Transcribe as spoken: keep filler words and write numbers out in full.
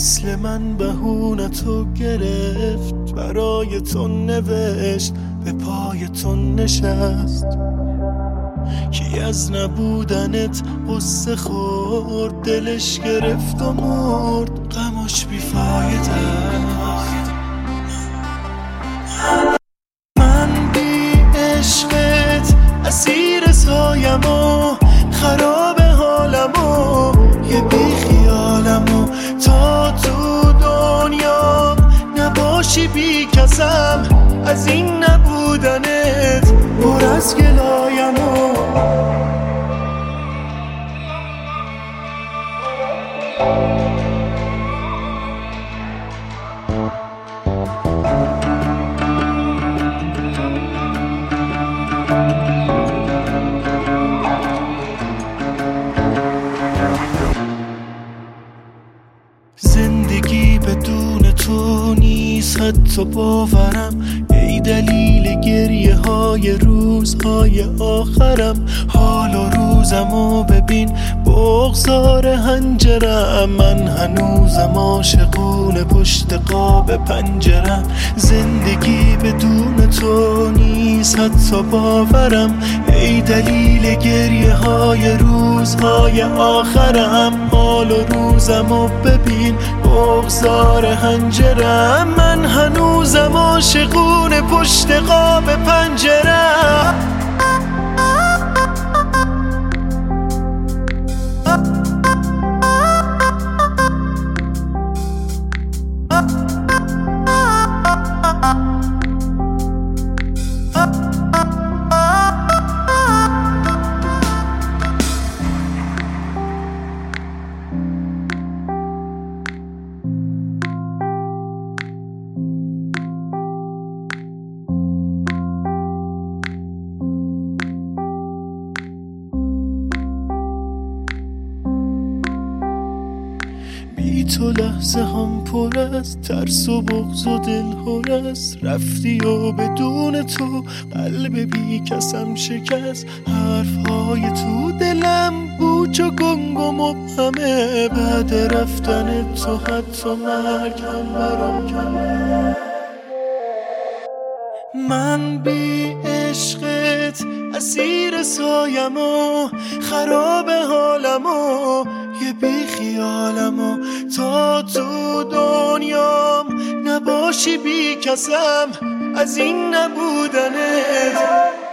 مثل من بهونتو گرفت، برای تو نوشت، به پای تو نشست. کی از نبودنت قصه خورد، دلش گرفت و مرد، غمش بیفایده است. من بی عشقت اسیر سایم و خراب حالم و یه بی خیالم و تا تو دنیا نباشی بی کسم، از این نبودنت پر از گلایم و زندگی بدون تو نیست حتی باورم، ای دلیل گریه های روزهای آخرم. حال و روزمو ببین بغضار هنجرم، من هنوزم عاشقونه پشت قاب پنجرم. زندگی بدون تو نیست حتی باورم، ای دلیل گریه های روزهای آخرم. حال و روزمو ببین بغضار هنجرم، من هنوزم عاشقونه پشت قاب پنجرم. بی تو لحظه هم پر از ترس و بغض و دل هر است. رفتی و بدون تو قلب بی کسم شکست. حرفهای تو دلم پوچ و گنگ و مبهمه، بعد رفتن تو حتی مرگم برام کمه. من بی عشقت اسیر سایم و خراب حالم و یه بی خیالم و تا تو دنیام نباشی بی کسم، از این نبودنت